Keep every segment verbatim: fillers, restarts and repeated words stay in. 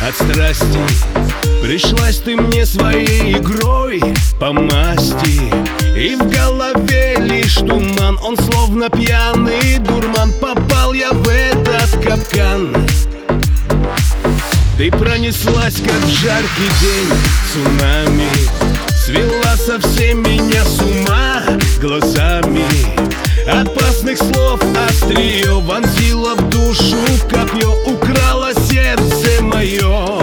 от страсти. Пришлась ты мне своей игрой по масти, и в голове лишь туман, он словно пьяный дурман. Попал я в этот капкан. Ты пронеслась, как в жаркий день цунами, свела совсем меня с ума глазами. Опасных слов острие вонзила в душу копье, украла сердце мое.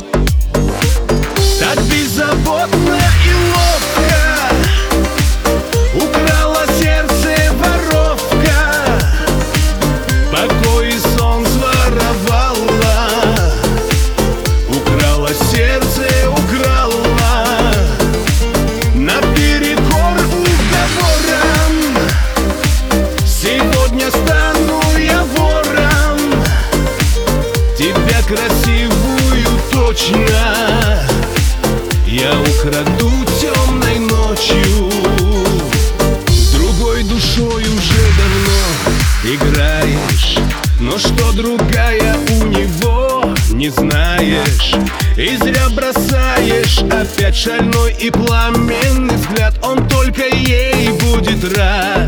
Так беззаботно и ловко украла сердце воровка, покой и сон своровала. Украла сердце, украла, наперекор уговорам. Сегодня стану я вором, тебя красивую точно я украду темной ночью. С другой душой уже давно играешь, но что другая у него не знаешь. И зря бросаешь опять шальной и пламенный взгляд, он только ей будет рад.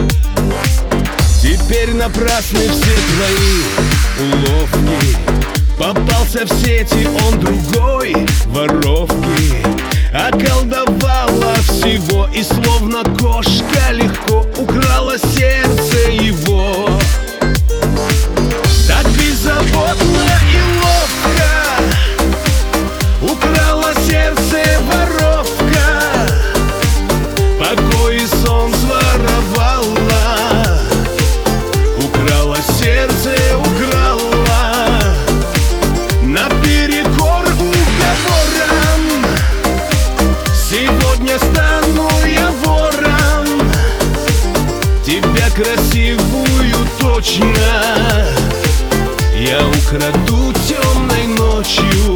Теперь напрасны все твои уловки, попался в сети он другой воровки. Околдовала всего и словно кошка легко украла сердце его. Так беззаботно и ловко украла сердце воровка, покой и сон своровала. Украла сердце, украла, наперекор уговорам. Сегодня стану я вором, тебя красивую точно я украду темной ночью.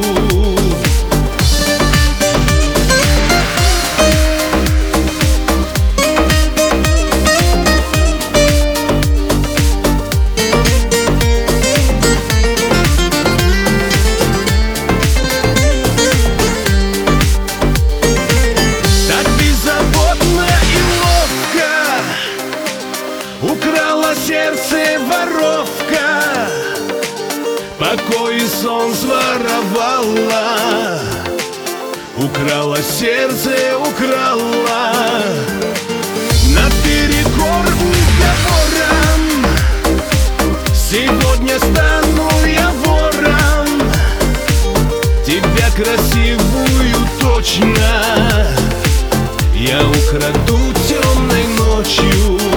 Украла сердце воровка, покой и сон своровала. Украла сердце, украла, наперекор уговорам. Сегодня стану я вором, тебя красивую точно я украду темной ночью.